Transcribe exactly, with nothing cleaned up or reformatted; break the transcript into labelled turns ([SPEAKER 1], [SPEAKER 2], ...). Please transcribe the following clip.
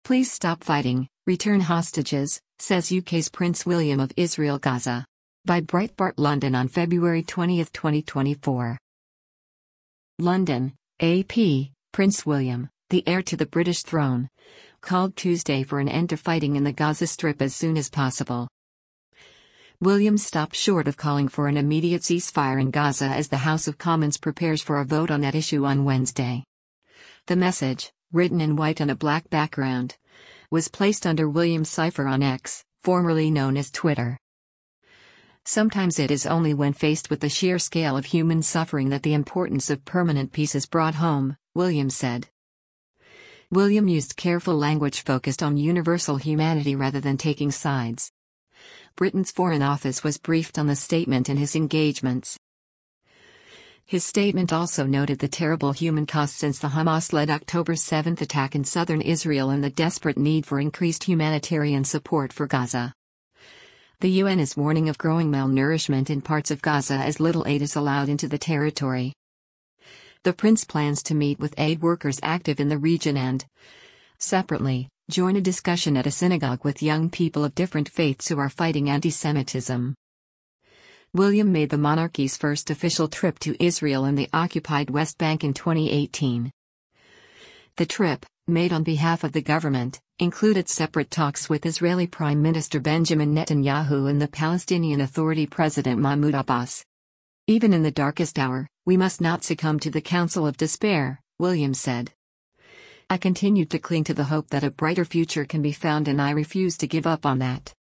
[SPEAKER 1] Please stop fighting, return hostages, says U K's Prince William of Israel Gaza. By Breitbart London on February twentieth twenty twenty-four. London, A P, Prince William, the heir to the British throne, called Tuesday for an end to fighting in the Gaza Strip as soon as possible. William stopped short of calling for an immediate ceasefire in Gaza as the House of Commons prepares for a vote on that issue on Wednesday. The message, written in white on a black background, was placed under William's cipher on X, formerly known as Twitter. Sometimes it is only when faced with the sheer scale of human suffering that the importance of permanent peace is brought home, William said. William used careful language focused on universal humanity rather than taking sides. Britain's Foreign Office was briefed on the statement in his engagements. His statement also noted the terrible human cost since the Hamas-led October seventh attack in southern Israel and the desperate need for increased humanitarian support for Gaza. The U N is warning of growing malnourishment in parts of Gaza as little aid is allowed into the territory. The prince plans to meet with aid workers active in the region and, separately, join a discussion at a synagogue with young people of different faiths who are fighting anti-Semitism. William made the monarchy's first official trip to Israel and the occupied West Bank in twenty eighteen. The trip, made on behalf of the government, included separate talks with Israeli Prime Minister Benjamin Netanyahu and the Palestinian Authority President Mahmoud Abbas. Even in the darkest hour, we must not succumb to the counsel of despair, William said. I continued to cling to the hope that a brighter future can be found and I refuse to give up on that.